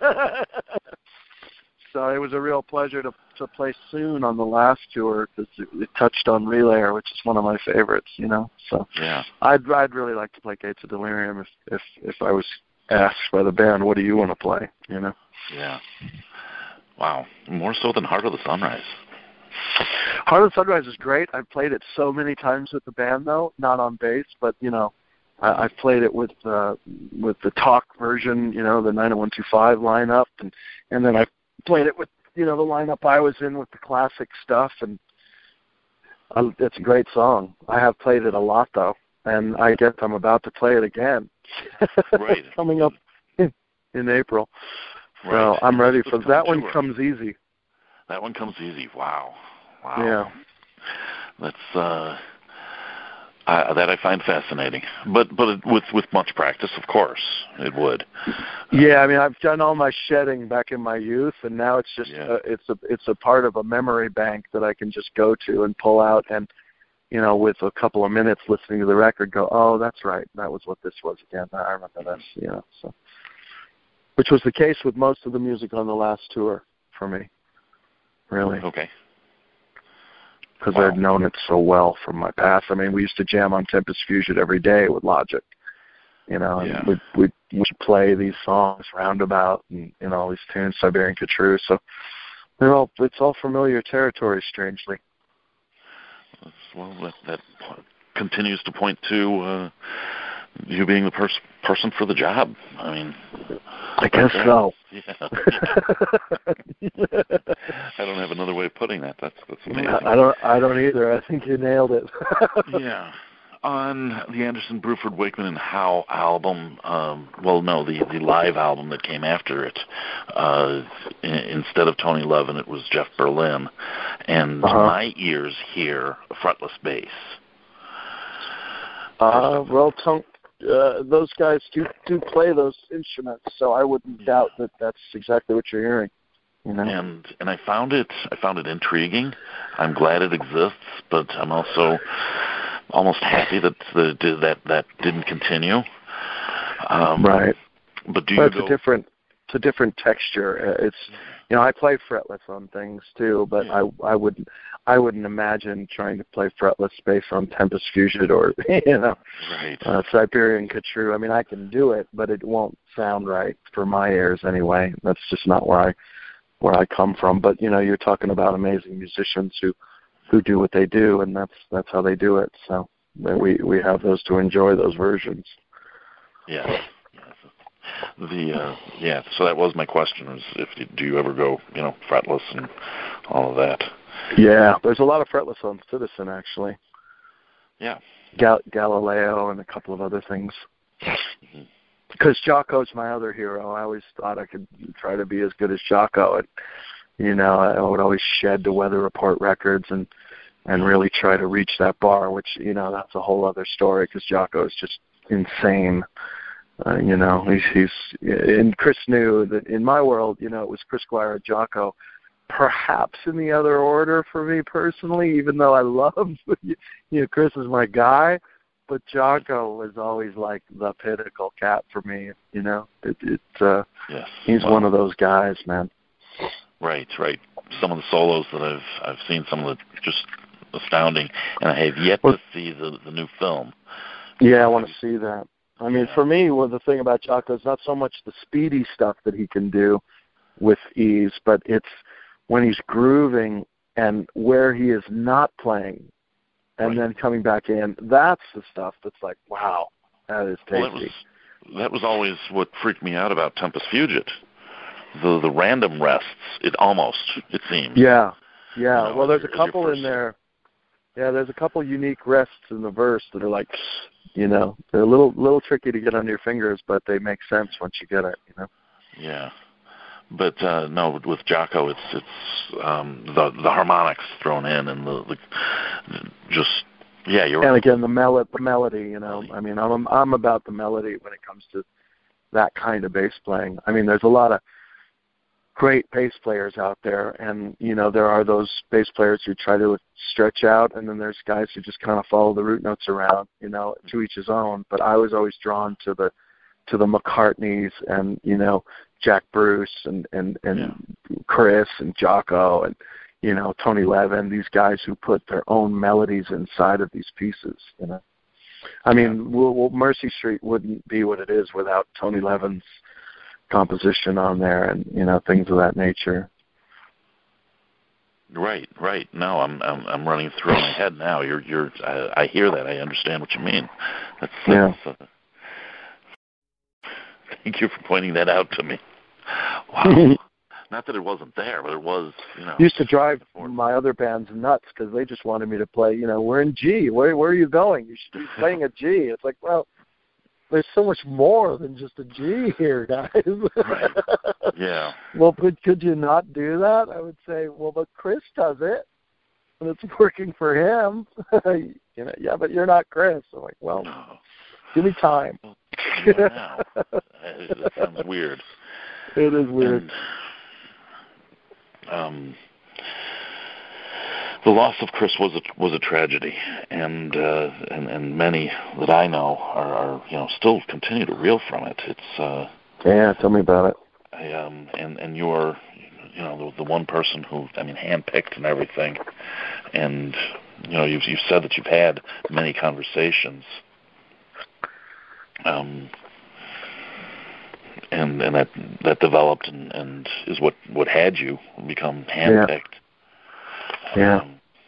Speaker 2: So it was a real pleasure to play Soon on the last tour because it touched on Relayer, which is one of my favorites, So
Speaker 1: yeah.
Speaker 2: I'd really like to play Gates of Delirium if I was asked by the band, what do you want to play,
Speaker 1: Yeah. Wow. More so than Heart of the Sunrise.
Speaker 2: Heart of the Sunrise is great. I've played it so many times with the band, though, not on bass, but, I've played it with the Talk version, the 90125 lineup, and then I've played it with, the lineup I was in with the classic stuff, and it's a great song. I have played it a lot, though, and I guess I'm about to play it again.
Speaker 1: Right.
Speaker 2: Coming up in April.
Speaker 1: Right.
Speaker 2: So I'm ready for that. One comes easy.
Speaker 1: That one comes easy. Wow.
Speaker 2: Yeah.
Speaker 1: That's that I find fascinating, but with much practice, of course, it would.
Speaker 2: Yeah, I mean, I've done all my shedding back in my youth, and now it's just it's a part of a memory bank that I can just go to and pull out, and with a couple of minutes listening to the record, go, oh, that's right, that was what this was again. I remember this, So, which was the case with most of the music on the last tour for me, really.
Speaker 1: Okay.
Speaker 2: Because I'd known it so well from my past. I mean, we used to jam on Tempest Fusion every day with Logic, and we'd play these songs, Roundabout, and all these tunes, Siberian Khatru. So it's all familiar territory, strangely.
Speaker 1: Well, that continues to point to you being the person for the job. I mean,
Speaker 2: I guess so.
Speaker 1: Yeah. I don't have another way of putting that. That's amazing.
Speaker 2: I don't either. I think you nailed it.
Speaker 1: Yeah. On the Anderson, Bruford, Wakeman, and Howe album, the live album that came after it, instead of Tony Levin, it was Jeff Berlin. And my ears hear a fretless bass.
Speaker 2: Those guys do play those instruments, so I wouldn't doubt that that's exactly what you're hearing.
Speaker 1: And I found it intriguing. I'm glad it exists, but I'm also almost happy that that didn't continue.
Speaker 2: Right.
Speaker 1: But
Speaker 2: it's a different texture. It's I play fretless on things too, but I wouldn't imagine trying to play fretless bass on Tempest Fusion or
Speaker 1: right.
Speaker 2: Siberian Khatru. I mean, I can do it, but it won't sound right for my ears anyway. That's just not where I come from. But you're talking about amazing musicians who do what they do, and that's how they do it. So we have those to enjoy, those versions.
Speaker 1: Yeah. So that was my question: do you ever go fretless and all of that?
Speaker 2: Yeah, there's a lot of fretless on Citizen, actually.
Speaker 1: Yeah.
Speaker 2: Galileo and a couple of other things.
Speaker 1: Mm-hmm.
Speaker 2: Because Jocko's my other hero. I always thought I could try to be as good as Jocko. And, I would always shed to Weather Report records and really try to reach that bar, which, that's a whole other story because Jocko is just insane. He's and Chris knew that in my world, it was Chris Squire and Jocko, perhaps in the other order for me personally, even though I love, Chris is my guy. But Jocko was always like the pinnacle cat for me,
Speaker 1: Yes.
Speaker 2: He's one of those guys, man.
Speaker 1: Right. Some of the solos that I've seen, some of the just astounding, and I have yet to see the new film.
Speaker 2: Yeah, I want to see that. I mean, for me, the thing about Jocko is not so much the speedy stuff that he can do with ease, but it's when he's grooving and where he is not playing. And then coming back in, that's the stuff that's like, wow, that is tasty.
Speaker 1: Well, that was always what freaked me out about Tempus Fugit. The random rests, it seems.
Speaker 2: Yeah. Well, there's a couple in there. Yeah, there's a couple unique rests in the verse that are like, they're a little tricky to get on your fingers, but they make sense once you get it,
Speaker 1: Yeah. But no, with Jocko, it's the harmonics thrown in and the just you're
Speaker 2: and again the melody. I mean, I'm about the melody when it comes to that kind of bass playing. I mean, there's a lot of great bass players out there, and there are those bass players who try to stretch out, and then there's guys who just kind of follow the root notes around. To each his own. But I was always drawn to the McCartneys and Jack Bruce and Chris and Jocko and Tony Levin, these guys who put their own melodies inside of these pieces. I mean, Mercy Street wouldn't be what it is without Tony Levin's composition on there and things of that nature.
Speaker 1: Right. No, I'm running through my head now. I hear that. I understand what you mean. That's Thank you for pointing that out to me. Wow. Not that it wasn't there, but it was,
Speaker 2: Used to drive my other bands nuts because they just wanted me to play, we're in G. Where are you going? You should be playing a G. It's like, well, there's so much more than just a G here, guys.
Speaker 1: Right. Yeah.
Speaker 2: Well, could you not do that? I would say, well, but Chris does it, and it's working for him. Yeah, but you're not Chris. I'm like, well, give me time.
Speaker 1: Now. That sounds weird.
Speaker 2: It is weird.
Speaker 1: And, the loss of Chris was a tragedy, and many that I know are still continue to reel from it. It's
Speaker 2: yeah, tell me about it.
Speaker 1: And you're the one person who handpicked and everything, and you've said that you've had many conversations. And that developed and is what had you become handpicked.
Speaker 2: Yeah.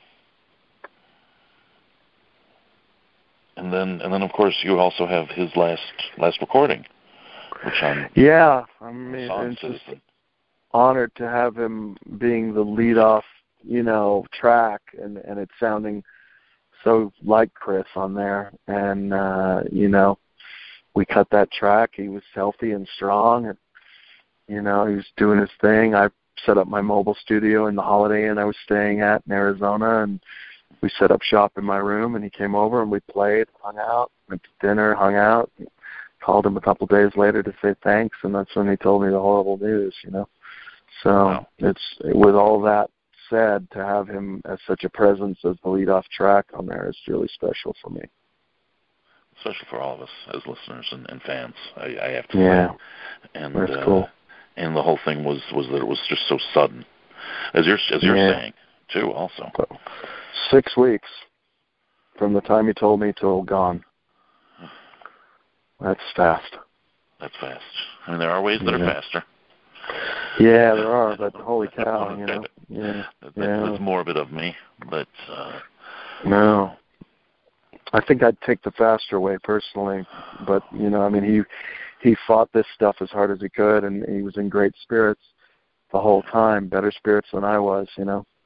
Speaker 1: And then of course you also have his last recording, which I'm
Speaker 2: it's just honored to have him being the lead off, track and it sounding so like Chris on there, and we cut that track. He was healthy and strong, and he was doing his thing. I set up my mobile studio in the Holiday Inn I was staying at in Arizona, and we set up shop in my room, and he came over and we played, hung out, went to dinner, hung out, called him a couple of days later to say thanks, and that's when he told me the horrible news, So
Speaker 1: wow.
Speaker 2: It's with all that said, to have him as such a presence as the lead-off track on there is really special for me.
Speaker 1: Special for all of us as listeners and fans, I have to
Speaker 2: say.
Speaker 1: And
Speaker 2: that's cool.
Speaker 1: And the whole thing was that it was just so sudden, as you're saying too. Also,
Speaker 2: 6 weeks from the time he told me till gone. That's fast.
Speaker 1: That's fast. I mean, there are ways that are faster.
Speaker 2: Yeah, there are, but holy cow,
Speaker 1: That's morbid of me, but
Speaker 2: no. I think I'd take the faster way personally, but he fought this stuff as hard as he could, and he was in great spirits the whole time, better spirits than I was,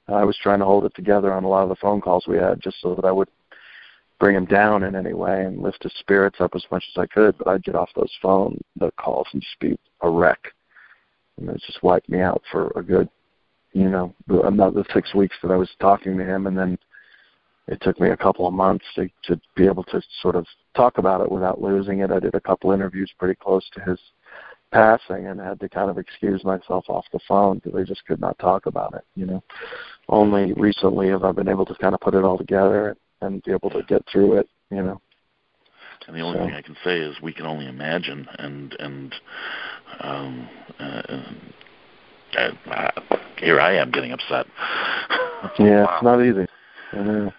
Speaker 2: I was trying to hold it together on a lot of the phone calls we had, just so that I would bring him down in any way and lift his spirits up as much as I could. But I'd get off the calls, and just be a wreck, and it just wiped me out for a good, another 6 weeks that I was talking to him, and then it took me a couple of months to be able to sort of talk about it without losing it. I did a couple interviews pretty close to his passing and had to kind of excuse myself off the phone because I just could not talk about it. Only recently have I been able to kind of put it all together and be able to get through it.
Speaker 1: And the only thing I can say is we can only imagine, and here I am getting upset.
Speaker 2: Yeah,
Speaker 1: Wow.
Speaker 2: It's not easy. I know.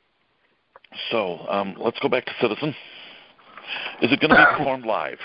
Speaker 1: So let's go back to Citizen. Is it going to be performed live?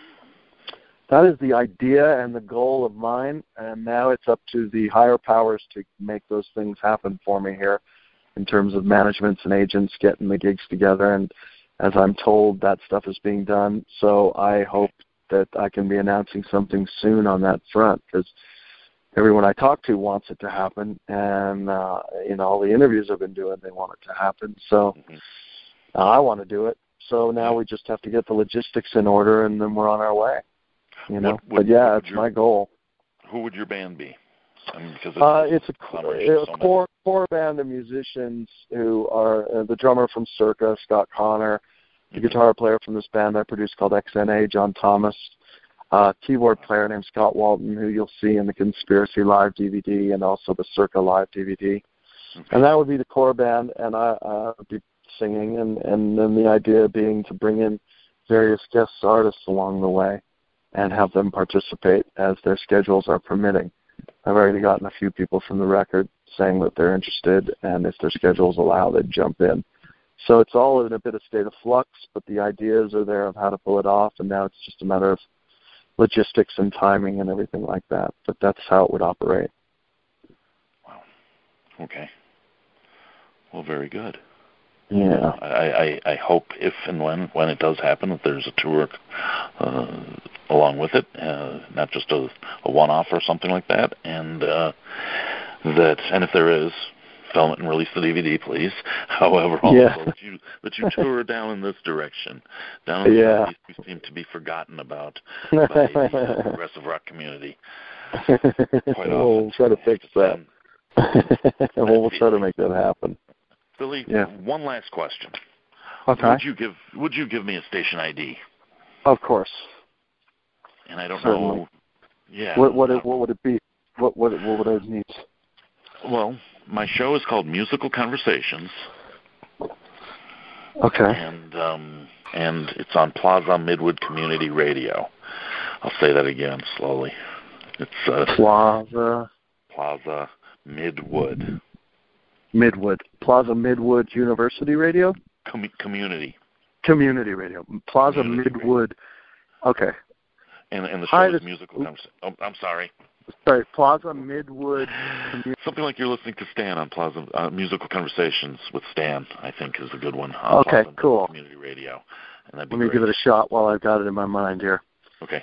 Speaker 2: That is the idea and the goal of mine, and now it's up to the higher powers to make those things happen for me here in terms of managements and agents getting the gigs together. And as I'm told, that stuff is being done. So I hope that I can be announcing something soon on that front, because everyone I talk to wants it to happen, and all the interviews I've been doing, they want it to happen. So I want to do it. So now we just have to get the logistics in order, and then we're on our way. But yeah, it's my goal.
Speaker 1: Who would your band be? Because
Speaker 2: it's a core band of musicians who are the drummer from Circa, Scott Connor, the guitar player from this band I produced called XNA, John Thomas, keyboard player named Scott Walton, who you'll see in the Conspiracy Live DVD and also the Circa Live DVD. And that would be the core band, and I would be singing, and then the idea being to bring in various guest artists along the way and have them participate as their schedules are permitting. I've already gotten a few people from the record saying that they're interested, and if their schedules allow, they'd jump in. So it's all in a bit of state of flux, but the ideas are there of how to pull it off, and now it's just a matter of logistics and timing and everything like that. But that's how it would operate.
Speaker 1: Wow. Okay. Well, very good.
Speaker 2: Yeah.
Speaker 1: I hope if and when it does happen that there's a tour along with it, not just a one-off or something like that, and if there is, film it and release the DVD, please. However, also that you tour down in this direction, down in the we seem to be forgotten about by the progressive rock community. Quite often.
Speaker 2: We'll try to fix that. We'll try to make that happen.
Speaker 1: Billy, one last question.
Speaker 2: Okay.
Speaker 1: Would you give me a station ID?
Speaker 2: Of course.
Speaker 1: And I don't
Speaker 2: Certainly.
Speaker 1: know. Yeah.
Speaker 2: What would it be? What would I need?
Speaker 1: Well, my show is called Musical Conversations.
Speaker 2: Okay.
Speaker 1: And it's on Plaza Midwood Community Radio. I'll say that again slowly. It's
Speaker 2: Plaza
Speaker 1: Midwood.
Speaker 2: Plaza Midwood University Radio?
Speaker 1: Community
Speaker 2: Radio. Plaza
Speaker 1: Community
Speaker 2: Midwood.
Speaker 1: Radio.
Speaker 2: Okay.
Speaker 1: And the show is Musical Conversations. Oh, I'm sorry.
Speaker 2: Sorry, Plaza Midwood.
Speaker 1: Something like you're listening to Stan on Plaza Musical Conversations with Stan, I think is a good one.
Speaker 2: Okay,
Speaker 1: Plaza
Speaker 2: cool.
Speaker 1: Community Radio. And that'd be
Speaker 2: Let me
Speaker 1: great.
Speaker 2: give it a shot while I've got it in my mind here.
Speaker 1: Okay.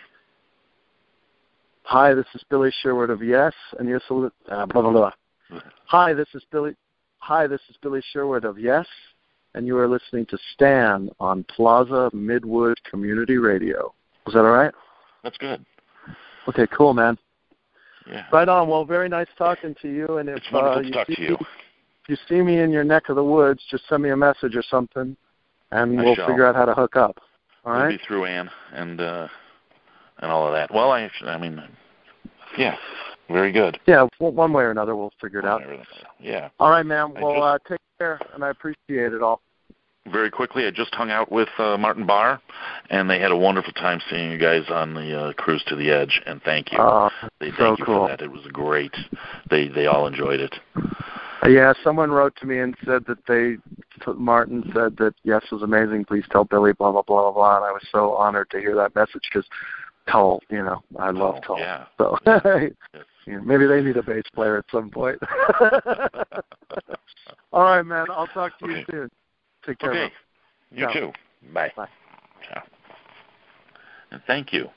Speaker 2: Hi, this is Billy Sherwood of Yes, and you're blah, blah, blah. Hi, this is Billy Sherwood of Yes, and you are listening to Stan on Plaza Midwood Community Radio. Was that all right?
Speaker 1: That's good.
Speaker 2: Okay, cool, man.
Speaker 1: Yeah.
Speaker 2: Right on. Well, very nice talking to you. And if
Speaker 1: It's wonderful to talk to you.
Speaker 2: If you see me in your neck of the woods, just send me a message or something, and we'll figure out how to hook up. All right?
Speaker 1: It'll be through Ann and all of that. Well, yeah, very good.
Speaker 2: Yeah, one way or another, we'll figure it out.
Speaker 1: Yeah.
Speaker 2: All right, man. Well, take care, and I appreciate it all.
Speaker 1: Very quickly, I just hung out with Martin Barr, and they had a wonderful time seeing you guys on the Cruise to the Edge, and thank you. Thank you for that. It was great. They all enjoyed it.
Speaker 2: Yeah, someone wrote to me and said that Martin said that Yes was amazing. Please tell Billy, blah, blah, blah, blah, blah. And I was so honored to hear that message because Tull, I love Tull.
Speaker 1: Yeah.
Speaker 2: So maybe they need a bass player at some point. All right, man. I'll talk to you soon. Take care.
Speaker 1: Okay. You too. Bye.
Speaker 2: Bye.
Speaker 1: Ciao. And thank you.